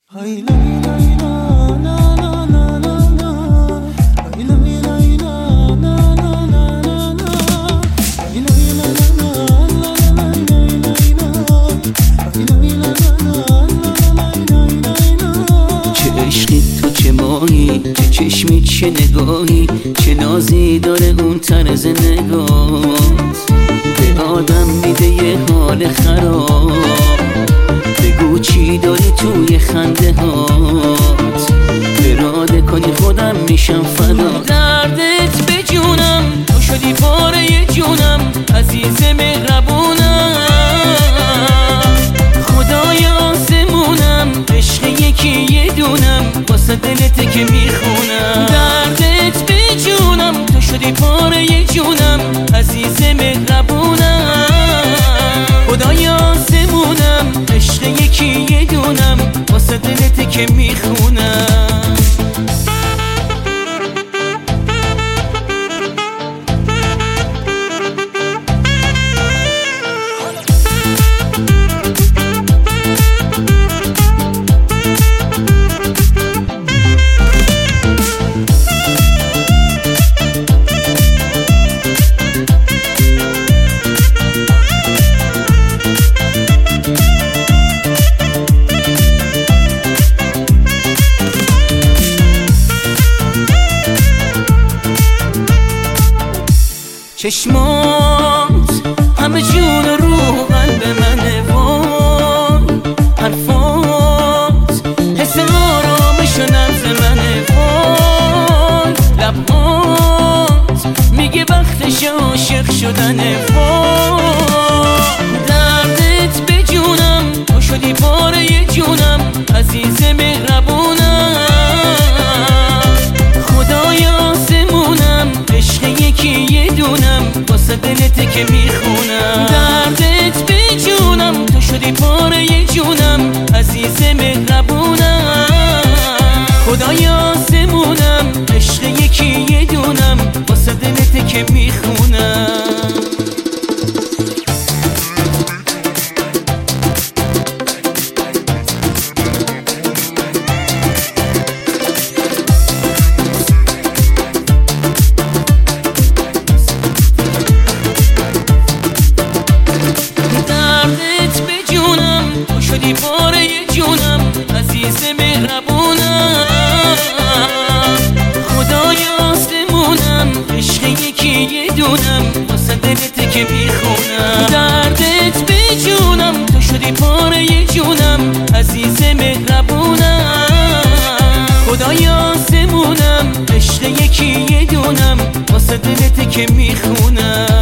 عشقی تو چه ماهی، چه چشمی، چه نگاهی، چه نازی داره اون طرز نگاهت. به آدم میده یه حال خراب، بگو چی داری توی خنده هات. اراده کنی خودم میشم فدا. دردت به جونم، تو شدی پاره جونم، عزیز مهربونم. خدای آسمونم، عشق یکی یه دونم، واسه دلت که میخونم. دردت به جونم، تو شدی پاره جونم، عزیز مهربونم. خدای آسمونم، عشق یکی یه دونم، واسه دلت که میخونم. چشمات همه جون رو قلب منه، وای حرفات حس آرامش و نبض منه، وای لبات میگه وقتش عاشق شدنه، وای دردت به جونم، تو شدی پاره جونم، عزیز مهربونم. خدای آسمونم، عشق یکی یه دونم، واسه دلت که میخونم. دردت به جونم، تو شدی پاره جونم، عزیز مهربونم. خدای آسمونم، عشق یکی یه دونم، واسه دلت که میخونم. شدی پاره جونم، عزیز مهربونم. خدای آسمونم، عشق یکی یه دونم، واسه دلت که میخونم. دردت به جونم، تو شدی پاره جونم، عزیز مهربونم. خدای آسمونم، عشق یکی یه دونم، واسه دلت که میخونم.